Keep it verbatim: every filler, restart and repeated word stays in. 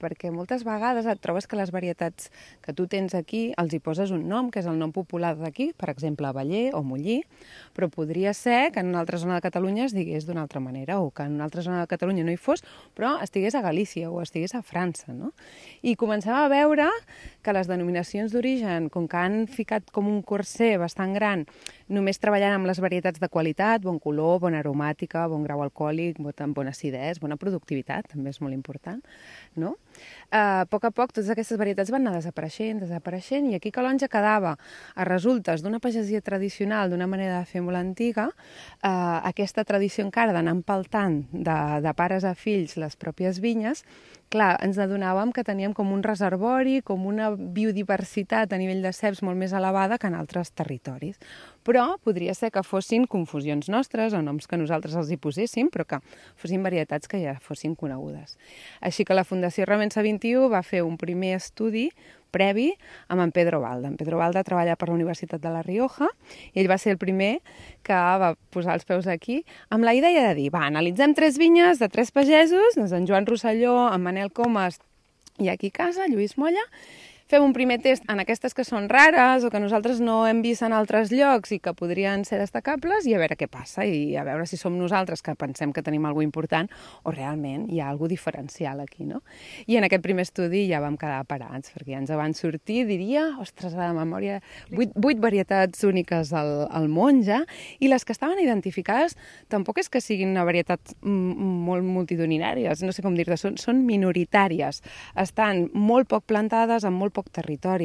perquè moltes vegades et trobes que les varietats que tu tens aquí els hi poses un nom, que és el nom popular d'aquí, per exemple, Aveller o Mollí, però podria ser que en una altra zona de Catalunya es digués d'una altra manera, o que en una altra zona de Catalunya no hi fos, però estigués a Galícia o estigués a França, no? I comencem a veure que les denominacions d'origen, com que han ficat com un corser bastant gran, només treballant amb les varietats de qualitat, bon color, bona aromàtica, bon grau alcohòlic, bona acidesa, bona productivitat, també és molt important, no? A poc a poc totes aquestes varietats van anar desapareixent, desapareixent, i aquí a Calonge quedava a resultes d'una pagesia tradicional, d'una manera de fer molt antiga, eh, aquesta tradició encara d'anar empaltant de, de pares a fills les pròpies vinyes. Clar, ens adonàvem que teníem com un reservori, com una biodiversitat a nivell de ceps molt més elevada que en altres territoris. Però podria ser que fossin confusions nostres o noms que nosaltres els hi poséssim, però que fossin varietats que ja fossin conegudes. Així que la Fundació Remença vint-i-u va fer un primer estudi previ amb en Pedro Balda. En Pedro Balda treballa per la Universitat de La Rioja i ell va ser el primer que va posar els peus aquí amb la idea de dir, va, analitzem tres vinyes de tres pagesos, doncs en Joan Rosselló, en Manel Comas i aquí a casa, Lluís Molla. Fem un primer test en aquestes que són rares o que nosaltres no hem vist en altres llocs i que podrien ser destacables i a veure què passa i a veure si som nosaltres que pensem que tenim alguna cosa important o realment hi ha alguna cosa diferencial aquí, no? I en aquest primer estudi ja vam quedar parats perquè ja ens van sortir, diria, ostres, a la memòria, vuit, vuit varietats úniques al, al món ja, i les que estaven identificades tampoc és que siguin una varietat molt multitudinàries, no sé com dir-te, són, són minoritàries, estan molt poc plantades, amb molt poc territori.